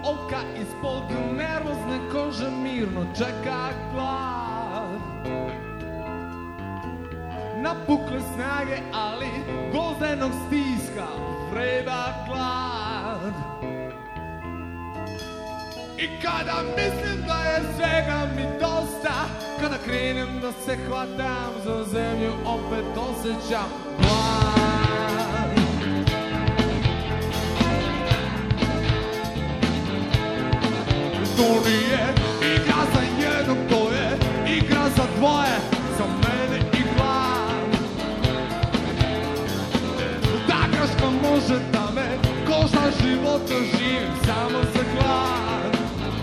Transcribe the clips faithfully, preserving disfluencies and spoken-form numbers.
oka ispod nervozne kože mirno čeka glad. Napukle snage, ali gvozdenog stiska vreba glad. I kada mislim da je svega mi dosta, kada krenem da se hvatam za zemlju, opet osjećam glad. To nije igra za jednog, to je igra za dvoje, za mene i glad. Ta greška može da me košta života, živim samo za glad.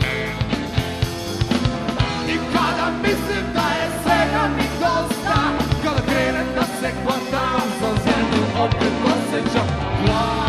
I kada mislim da je svega mi dosta, kada krenem da se hvatam za zemlju, opet osjećam glad.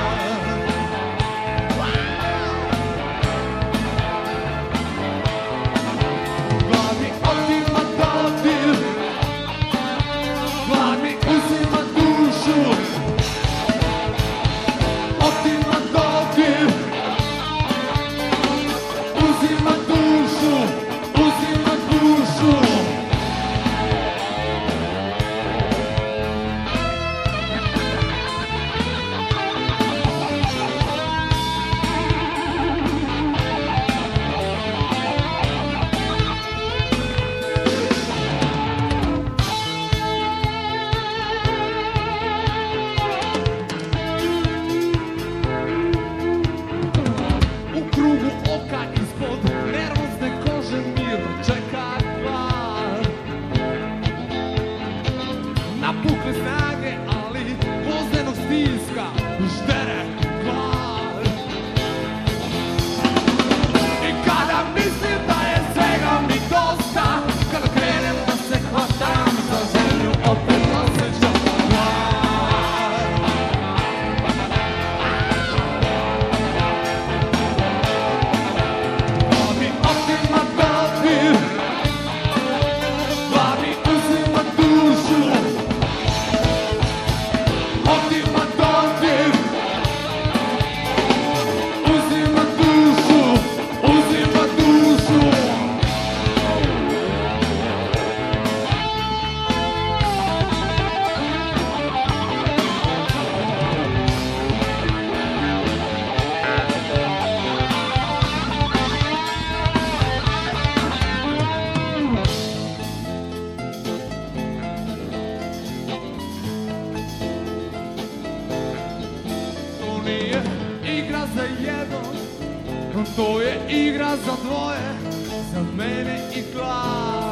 Napukle snage, ali gvozdenog stiska ždere glad. I kada mislim da je svega mi dosta, kada krenem da se hvatam za zemlju, opet osjećam glad. Glad mi otima dodir, glad mi uzima dušu. Otima dodir, uzima dušu, uzima dušu. Nije igra za jednog, to je igra za dvoje, za mene i glad.